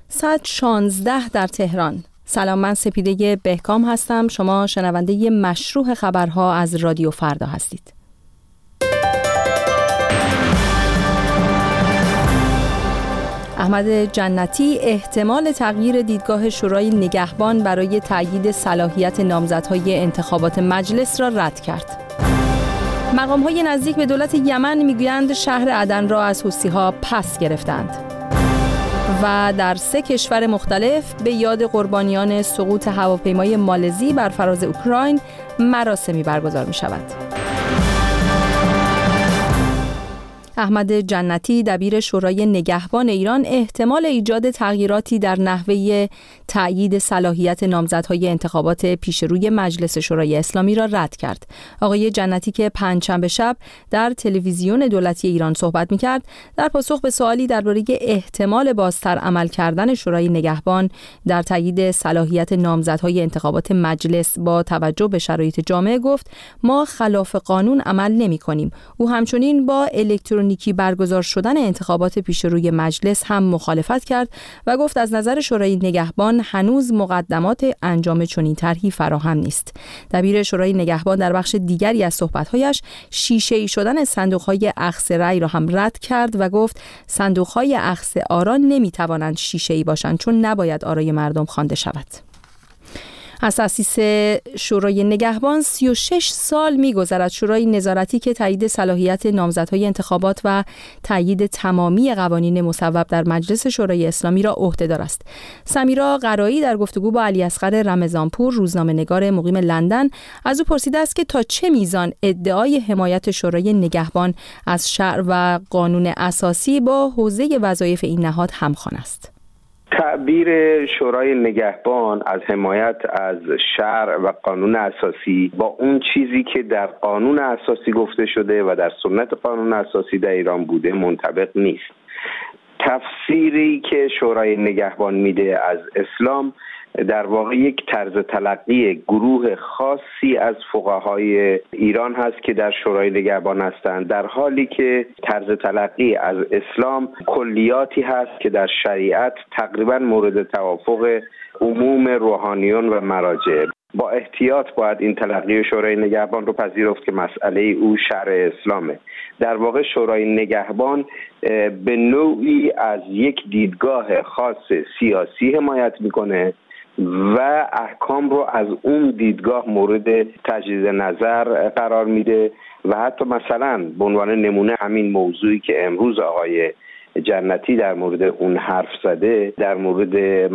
ساعت 16 در تهران. سلام، من سپیده بهکام هستم. شما شنونده مشروع خبرها از رادیو فردا هستید. احمد جنتی احتمال تغییر دیدگاه شورای نگهبان برای تأیید صلاحیت نامزدهای انتخابات مجلس را رد کرد. مقام‌های نزدیک به دولت یمن میگویند شهر عدن را از حوثی‌ها پس گرفتند. و در 3 کشور مختلف به یاد قربانیان سقوط هواپیمای مالزی بر فراز اوکراین مراسمی برگزار می شود. احمد جنتی دبیر شورای نگهبان ایران احتمال ایجاد تغییراتی در نحوه تأیید صلاحیت نامزدهای انتخابات پیشروی مجلس شورای اسلامی را رد کرد. آقای جنتی که پنجشنبه شب در تلویزیون دولتی ایران صحبت می‌کرد، در پاسخ به سوالی درباره احتمال بازتر عمل کردن شورای نگهبان در تأیید صلاحیت نامزدهای انتخابات مجلس با توجه به شرایط جامعه گفت: ما خلاف قانون عمل نمی‌کنیم. او همچنین با الکترونیکی برگزار شدن انتخابات پیشروی مجلس هم مخالفت کرد و گفت از نظر شورای نگهبان هنوز مقدمات انجام چنین طرحی فراهم نیست. دبیر شورای نگهبان در بخش دیگری از صحبت‌هایش شیشه‌ای شدن صندوق‌های اخذ رأی را هم رد کرد و گفت صندوق‌های اخذ آرا نمی‌توانند شیشه‌ای باشند چون نباید آرای مردم خوانده شود. از تأسیس شورای نگهبان 36 سال می‌گذرد. شورای نظارتی که تایید صلاحیت نامزدهای انتخابات و تایید تمامی قوانین مصوب در مجلس شورای اسلامی را عهده‌دار است. سمیرا قرایی در گفتگو با علیاصغر رمضانپور، روزنامه‌نگار مقیم لندن، از او پرسیده است که تا چه میزان ادعای حمایت شورای نگهبان از شرع و قانون اساسی با حوزه وظایف این نهاد همخوان است. تعبیر شورای نگهبان از حمایت از شرع و قانون اساسی با اون چیزی که در قانون اساسی گفته شده و در سنت قانون اساسی در ایران بوده منطبق نیست. تفسیری که شورای نگهبان میده از اسلام در واقع یک طرز تلقی گروه خاصی از فقهای ایران هست که در شورای نگهبان هستند، در حالی که طرز تلقی از اسلام کلیاتی هست که در شریعت تقریبا مورد توافق عموم روحانیون و مراجع. با احتیاط باید این تلقی شورای نگهبان رو پذیرفت که مسئله او شرع اسلامه. در واقع شورای نگهبان به نوعی از یک دیدگاه خاص سیاسی حمایت میکنه و احکام رو از اون دیدگاه مورد تجدید نظر قرار میده و حتی مثلا به عنوان نمونه همین موضوعی که امروز آقای جنتی در مورد اون حرف زده، در مورد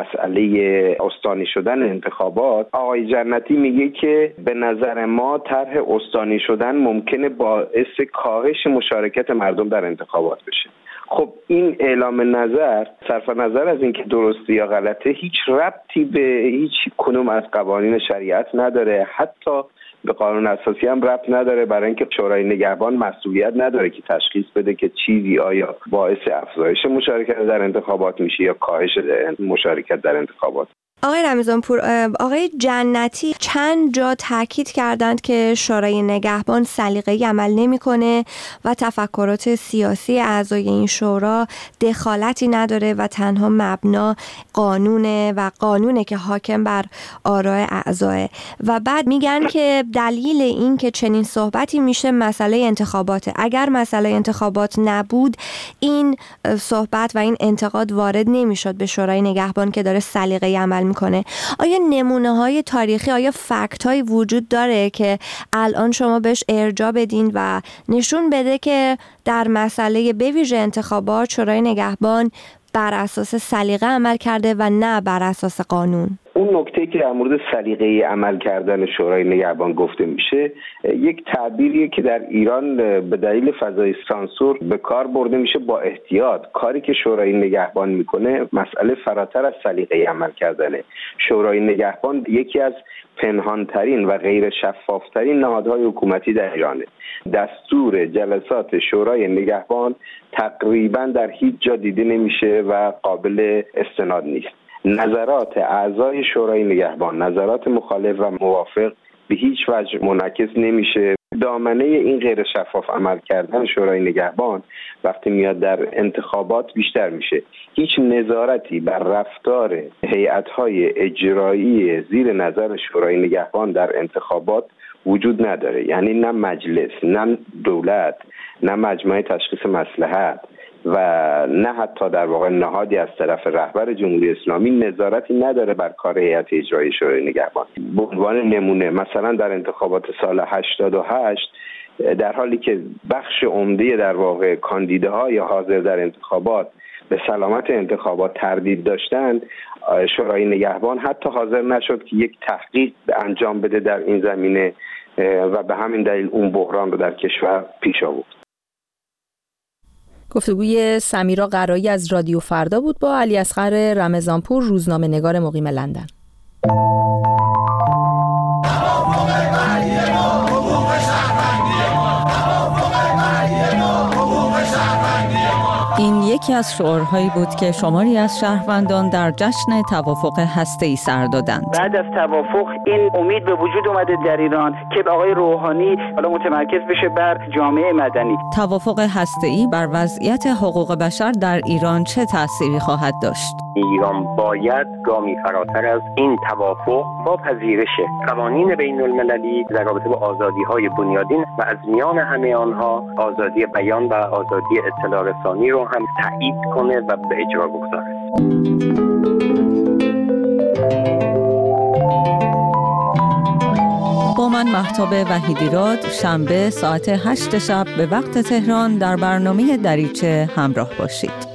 مسئله استانی شدن انتخابات، آقای جنتی میگه که به نظر ما طرح استانی شدن ممکنه باعث کاهش مشارکت مردم در انتخابات بشه. خب این اعلام نظر صرف نظر از اینکه درسته یا غلطه هیچ ربطی به هیچ کنوم از قوانین شریعت نداره، حتی به قانون اساسی هم ربط نداره، برای اینکه شورای نگهبان مسئولیت نداره که تشخیص بده که چیزی آیا باعث افزایش مشارکت در انتخابات میشه یا کاهش مشارکت در انتخابات. آقای رمضانپور، آقای جنتی چند جا تاکید کردند که شورای نگهبان سلیقه‌ای عمل نمی‌کنه و تفکرات سیاسی اعضای این شورا دخالتی نداره و تنها مبنا قانونه و قانونه که حاکم بر آراء اعضاه. و بعد میگن که دلیل این که چنین صحبتی میشه مسئله انتخاباته. اگر مسئله انتخابات نبود این صحبت و این انتقاد وارد نمیشد به شورای نگهبان که داره سلیقه‌ای عمل میکنه. آیا نمونه‌های تاریخی، آیا فکت‌هایی وجود داره که الان شما بهش ارجاع بدین و نشون بده که در مسئله به ویژه انتخابات شورای نگهبان بر اساس سلیقه عمل کرده و نه بر اساس قانون؟ اون نکته که در مورد سلیقه عمل کردن شورای نگهبان گفته میشه یک تعبیریه که در ایران به دلیل فضای سانسور به کار برده میشه. با احتیاط کاری که شورای نگهبان میکنه مسئله فراتر از سلیقه عمل کردنه. شورای نگهبان یکی از پنهانترین و غیر شفافترین نهادهای حکومتی در ایرانه. دستور جلسات شورای نگهبان تقریبا در هیچ جا دیده نمیشه و قابل استناد نیست. نظرات اعضای شورای نگهبان، نظرات مخالف و موافق به هیچ وجه منعکس نمیشه. دامنه این غیر شفاف عمل کردن شورای نگهبان وقتی میاد در انتخابات بیشتر میشه. هیچ نظارتی بر رفتار هیئت‌های اجرایی زیر نظر شورای نگهبان در انتخابات وجود نداره. یعنی نه مجلس، نه دولت، نه مجمع تشخیص مصلحت و نه حتی در واقع نهادی از طرف رهبر جمهوری اسلامی نظارتی نداره بر کار هیئت اجرایی شورای نگهبان. به عنوان نمونه مثلا در انتخابات سال 88 در حالی که بخش عمده در واقع کاندیداهای حاضر در انتخابات به سلامت انتخابات تردید داشتند، شورای نگهبان حتی حاضر نشد که یک تحقیق انجام بده در این زمینه و به همین دلیل اون بحران رو در کشور پیش آورد. گفتگوی سمیرا قرایی از رادیو فردا بود با علیاصغر رمضانپور، روزنامه‌نگار مقیم لندن. این یکی از شعارهایی بود که شماری از شهروندان در جشن توافق هسته‌ای سر دادند. بعد از توافق این امید به وجود اومده در ایران که آقای روحانی حالا متمرکز بشه بر جامعه مدنی. توافق هسته‌ای بر وضعیت حقوق بشر در ایران چه تأثیری خواهد داشت؟ ایران باید گامی فراتر از این توافق با پذیرش قوانین بین المللی در رابطه با آزادی‌های بنیادین و از میان همه آنها آزادی بیان و آزادی اطلاع رسانی رو هم تایید کنه و به اجرا بگذاره. با من مهتاب وحیدیراد شنبه ساعت 8 شب به وقت تهران در برنامه دریچه همراه باشید.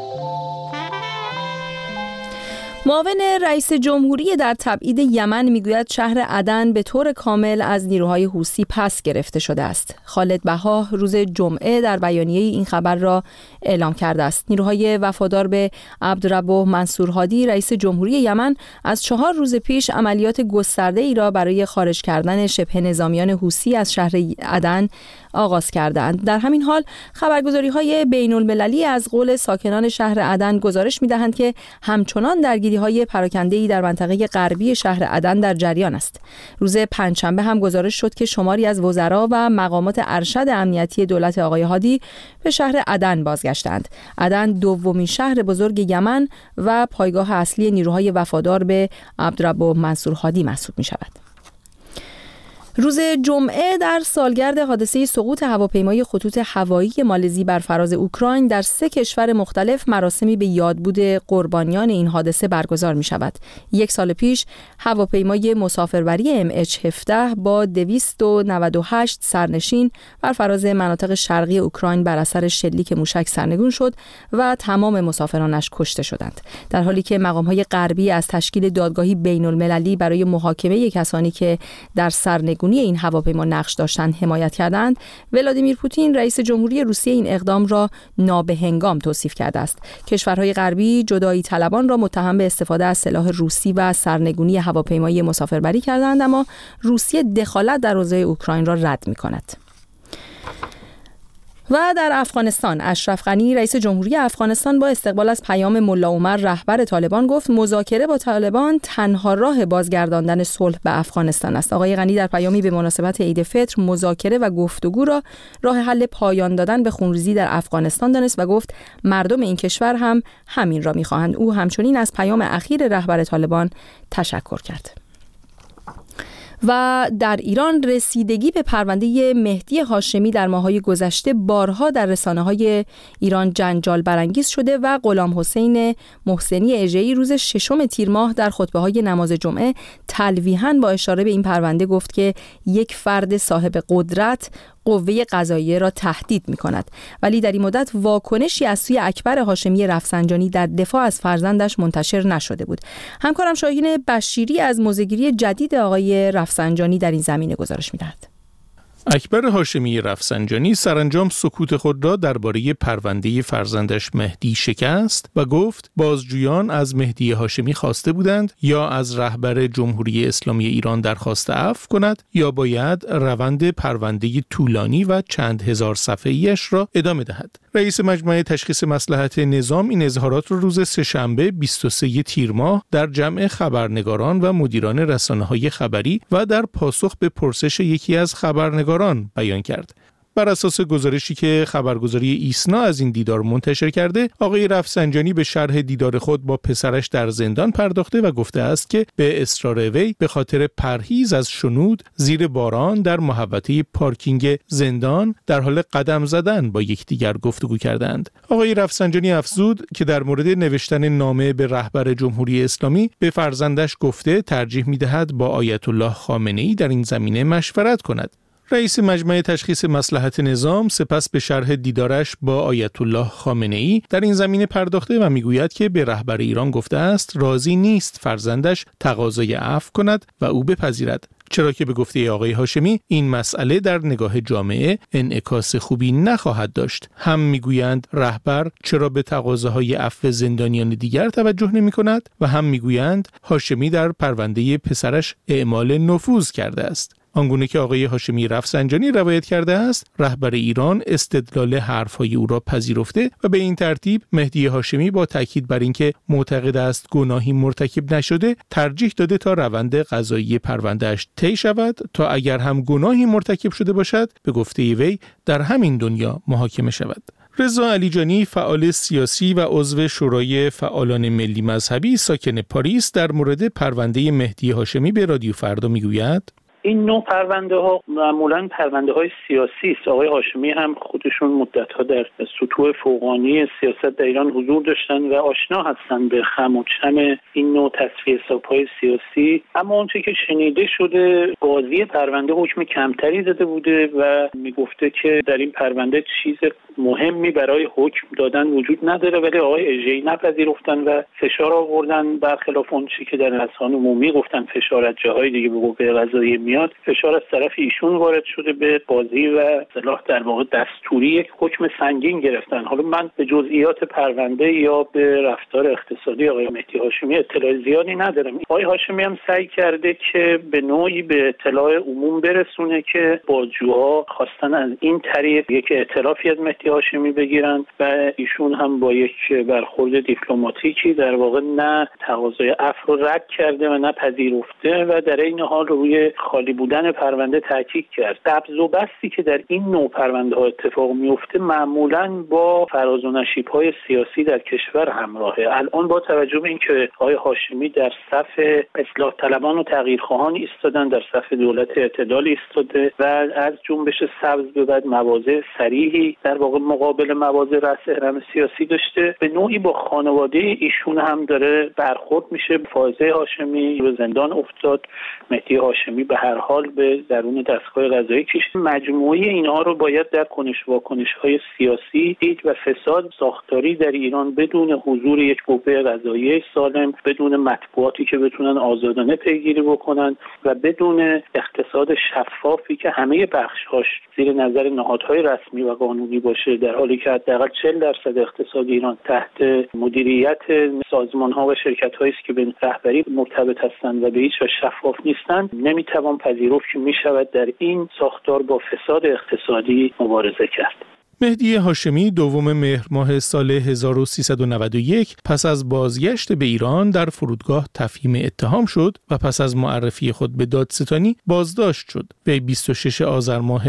معاون رئیس جمهوری در تبعید یمن میگوید شهر عدن به طور کامل از نیروهای حوثی پس گرفته شده است. خالد بها روز جمعه در بیانیه این خبر را اعلام کرده است. نیروهای وفادار به عبدالرب منصور هادی رئیس جمهوری یمن از 4 روز پیش عملیات گسترده‌ای را برای خارج کردن شبه نظامیان حوثی از شهر عدن آغاز کردند. در همین حال خبرگزاری‌های بین‌المللی از قول ساکنان شهر عدن گزارش می‌دهند که همچنان درگیری‌های پراکنده‌ای در منطقه غربی شهر عدن در جریان است. روز پنجشنبه هم گزارش شد که شماری از وزرا و مقامات ارشد امنیتی دولت آقای هادی به شهر عدن بازگشتند. عدن دومین شهر بزرگ یمن و پایگاه اصلی نیروهای وفادار به عبدالرب منصور هادی محسوب می‌شود. روز جمعه در سالگرد حادثه سقوط هواپیمای خطوط هوایی مالزی بر فراز اوکراین در 3 کشور مختلف مراسمی به یادبود قربانیان این حادثه برگزار می شود. 1 سال پیش هواپیمای مسافربری MH17 با 298 سرنشین بر فراز مناطق شرقی اوکراین بر اثر شلیک موشک سرنگون شد و تمام مسافرانش کشته شدند. در حالی که مقام‌های غربی از تشکیل دادگاهی بین‌المللی برای محاکمه کسانی که در سرنگونی این هواپیما نقش داشتند حمایت کردند، ولادیمیر پوتین رئیس جمهوری روسیه این اقدام را نابهنگام توصیف کرده است. کشورهای غربی جدایی طلبان را متهم به استفاده از سلاح روسی و سرنگونی هواپیمای مسافربری کردند، اما روسیه دخالت در اوضاع اوکراین را رد می‌کند. و در افغانستان اشرف غنی رئیس جمهوری افغانستان با استقبال از پیام ملا عمر رهبر طالبان گفت مذاکره با طالبان تنها راه بازگرداندن صلح به افغانستان است. آقای غنی در پیامی به مناسبت عید فطر مذاکره و گفتگو را راه حل پایان دادن به خونریزی در افغانستان دانست و گفت مردم این کشور هم همین را می‌خواهند. او همچنین از پیام اخیر رهبر طالبان تشکر کرد. و در ایران رسیدگی به پرونده مهدی هاشمی در ماه‌های گذشته بارها در رسانه‌های ایران جنجال برانگیز شده و غلام حسین محسنی اژه‌ای روز 6 تیر ماه در خطبه‌های نماز جمعه تلویحاً با اشاره به این پرونده گفت که یک فرد صاحب قدرت قوه قضاییه را تهدید می‌کند، ولی در این مدت واکنشی از سوی اکبر هاشمی رفسنجانی در دفاع از فرزندش منتشر نشده بود. همکارم شاهین بشیری از موضع‌گیری جدید آقای رفسنجانی در این زمینه گزارش می‌دهد. اکبر هاشمی رفسنجانی سرانجام سکوت خود را درباره پرونده فرزندش مهدی شکست و گفت بازجویان از مهدی هاشمی خواسته بودند یا از رهبر جمهوری اسلامی ایران درخواست عفو کند یا باید روند پرونده طولانی و چند هزار صفحه‌ایش را ادامه دهد. رئیس مجمع تشخیص مصلحت نظام این اظهارات را روز سه‌شنبه 23 تیر ماه در جمع خبرنگاران و مدیران رسانه‌های خبری و در پاسخ به پرسش یکی از خبرنگاران خبرنگاران بیان کرد. بر اساس گزارشی که خبرگزاری ایسنا از این دیدار منتشر کرده، آقای رفسنجانی به شرح دیدار خود با پسرش در زندان پرداخته و گفته است که به اصرار وی به خاطر پرهیز از شنود زیر باران در محوطه پارکینگ زندان در حال قدم زدن با یکدیگر گفتگو کردند. آقای رفسنجانی افزود که در مورد نوشتن نامه به رهبر جمهوری اسلامی به فرزندش گفته ترجیح می‌دهد با آیت الله خامنه‌ای در این زمینه مشورت کند. رئیس مجمع تشخیص مصلحت نظام سپس به شرح دیدارش با آیت الله خامنه‌ای در این زمینه پرداخته و میگوید که به رهبر ایران گفته است راضی نیست فرزندش تقاضای عفو کند و او بپذیرد، چرا که به گفته آقای هاشمی این مسئله در نگاه جامعه انعکاس خوبی نخواهد داشت. هم میگویند رهبر چرا به تقاضاهای عفو زندانیان دیگر توجه نمی کند و هم میگویند هاشمی در پرونده پسرش اعمال نفوذ کرده است. آنگونه که آقای هاشمی رفسنجانی روایت کرده است، رهبر ایران استدلال حرفهای او را پذیرفته و به این ترتیب مهدی هاشمی با تاکید بر اینکه معتقد است گناهی مرتکب نشده، ترجیح داده تا روند قضایی پرونده‌اش طی شود تا اگر هم گناهی مرتکب شده باشد، به گفته وی در همین دنیا محاکمه شود. رضا علیجانی، فعال سیاسی و عضو شورای فعالان ملی مذهبی ساکن پاریس، در مورد پرونده مهدی هاشمی به رادیو فردا میگوید: این نوع پرونده ها معمولاً پرونده های سیاسی است. آقای هاشمی هم خودشون مدت ها در سطوح فوقانی سیاست در ایران حضور داشتن و آشنا هستن به خم و چم این نوع تصفیه حساب‌های سیاسی. اما اونچه که شنیده شده، قاضی پرونده حکم کمتری زده بوده و میگفته که در این پرونده چیز مهمی برای حکم دادن وجود نداره، ولی آقای اژه‌ای نپذیرفتن و فشار آوردن، برخلاف اون چیزی که در رسانه عمومی گفتن فشار از جاهای دیگه به قوه قضاییه میاد، فشار از طرف ایشون وارد شده به قاضی و اصطلاح در واقع دستوری یک حکم سنگین گرفتن. حالا من به جزئیات پرونده یا به رفتار اقتصادی آقای مهدی هاشمی اطلاع زیادی ندارم. آقای هاشمی هم سعی کرده که به نوعی به اطلاع عموم برسونه که بازجوها خواستن از این طریق یک اعترافی از مهدی هاشمی بگیرن و ایشون هم با یک برخورد دیپلماتیکی در واقع نه تقاضای عفو رو رد کرده و نه پذیرفته و در این حال روی خالی بودن پرونده تاکید کرد. قبض و بستی که در این نوع پرونده ها اتفاق میفته معمولاً با فراز و نشیب‌های سیاسی در کشور همراهه. الان با توجه به اینکه آقای هاشمی در صف اصلاح طلبان و تغییرخواهان ایستادن، در صف دولت اعتدال ایستاده و از جنبش سبز به بعد مواضع صریحی در واقع مقابل مواضع رأس هرم سیاسی داشته، به نوعی با خانواده ایشون هم داره برخورد میشه. فائزه هاشمی به زندان افتاد، مهدی هاشمی به هر حال به درون دستگاه قضایی کشید. مجموعه اینها رو باید در کنش واکنش‌های سیاسی دید و فساد ساختاری در ایران بدون حضور یک قوه قضاییه سالم، بدون مطبوعاتی که بتونن آزادانه پیگیری بکنن و بدون اقتصاد شفافی که همه بخش‌هاش زیر نظر نهادهای رسمی و قانونی باشه، در حالی که حداقل 40% اقتصاد ایران تحت مدیریت سازمان‌ها و شرکت‌هایی است که به رهبری مرتبط هستند و به هیچ وجه شفاف نیستند، نمیتوان پذیرفت که میشود در این ساختار با فساد اقتصادی مبارزه کرد. مهدی هاشمی دوم مهر ماه سال 1391 پس از بازگشت به ایران در فرودگاه تفهیم اتهام شد و پس از معرفی خود به دادستانی بازداشت شد. وی 26 آذر ماه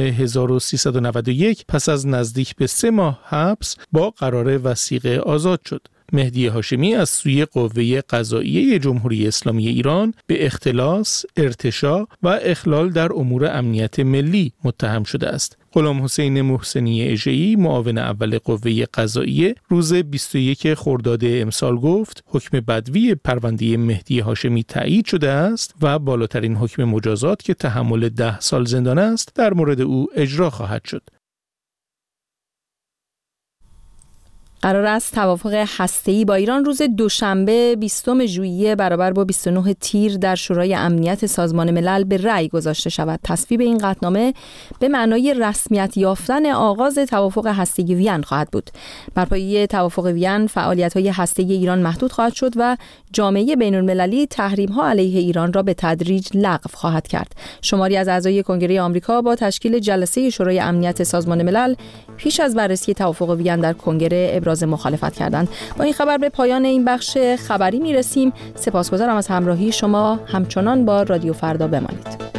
1391 پس از نزدیک به 3 ماه حبس با قرار وثیقه آزاد شد. مهدی هاشمی از سوی قوه قضاییه جمهوری اسلامی ایران به اختلاس، ارتشاء و اخلال در امور امنیت ملی متهم شده است. غلام حسین محسنی اژه‌ای، معاون اول قوه قضاییه، روز 21 خرداد امسال گفت حکم بدوی پرونده مهدی هاشمی تایید شده است و بالاترین حکم مجازات که تحمل 10 سال زندان است در مورد او اجرا خواهد شد. قرار است توافق هسته‌ای با ایران روز دوشنبه 20 ژوئیه برابر با 29 تیر در شورای امنیت سازمان ملل به رأی گذاشته شود. تصویب این قطعنامه به معنای رسمیت یافتن آغاز توافق هسته‌ای وین خواهد بود. بر پایه توافق وین فعالیت‌های هسته‌ای ایران محدود خواهد شد و جامعه بین‌المللی تحریم‌ها علیه ایران را به تدریج لغو خواهد کرد. شماری از اعضای کنگره آمریکا با تشکیل جلسه شورای امنیت سازمان ملل پیش از بررسی توافق وین در کنگره ابراز مخالفت کردند. با این خبر به پایان این بخش خبری میرسیم. سپاسگزارم از همراهی شما. همچنان با رادیو فردا بمانید.